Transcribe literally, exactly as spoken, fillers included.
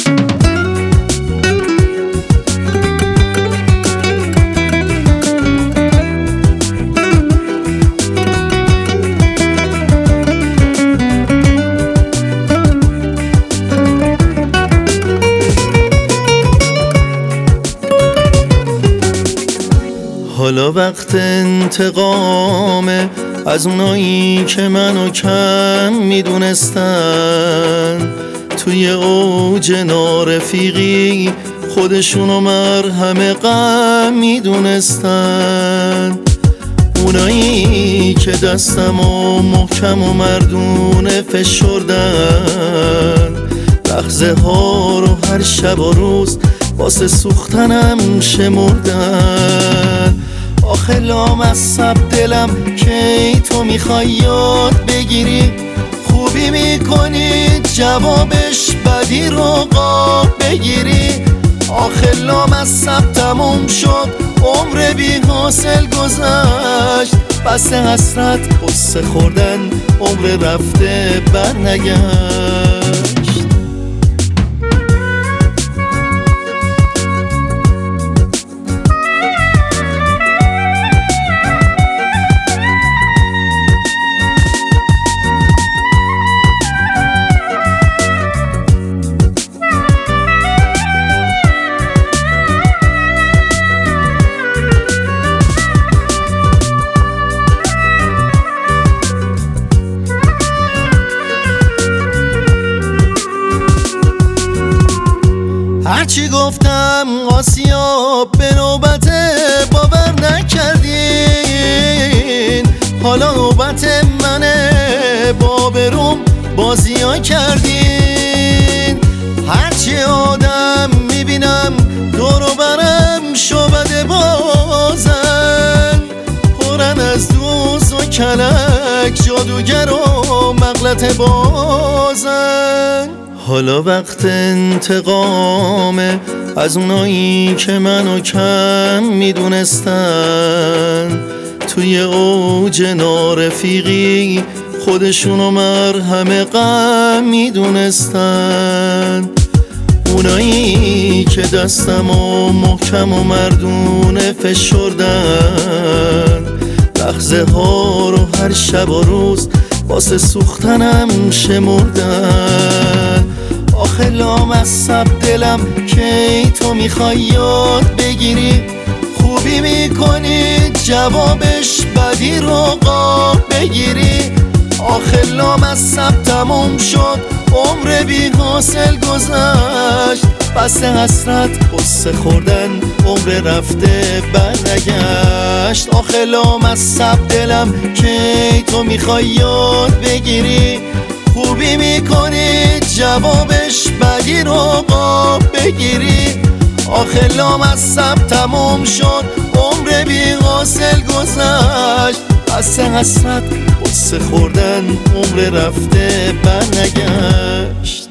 حالا وقت انتقامه از اونایی که منو کم میدونستن، توی اوج نارفیقی خودشونو مرهم غم میدونستن. اونایی که دستمو محکم و مردونه فشردن، لحظه ها رو هر شب و روز واسه سوختنم شمردن. آخه لامصب دلم کی تو میخوای یاد بگیری، خوبی میکنی جوابش بدی رو قاب بگیری. آخه لامصب تموم شد، عمر بی حاصل گذشت، بس حسرت قصه خوردن، عمر رفته بر نگشت. هرچی گفتم آسیا به نوبت باور نکردین، حالا نوبت منه با بروم بازیا کردین. هرچی آدم میبینم دور و برم شعبده بازن، پرن از دوز و کلک جادوگر و مغلط بازن. حالا وقت انتقامه از اونایی که منو کم میدونستن، توی اوج نارفیقی خودشونو مرهم غم میدونستن. اونایی که دستمو محکم و مردونه فشردن، لحظه ها رو هر شب و روز واسه سوختنم شمردن. آخه لامصب دلم کی تو میخوای یاد بگیری، خوبی میکنی جوابش بدی رو قاب بگیری. آخه لامصب تموم شد، عمر بی حاصل گذشت، بس حسرت قصه خوردن، عمر رفته بر نگشت. آخه لامصب دلم کی تو میخوای یاد بگیری، خوبی میکنی جوابش بدی رو قاب بگیری. آخه لامصب تموم شد، عمر بی حاصل گذشت، بس حسرت قصه خوردن، عمر رفته بر نگشت.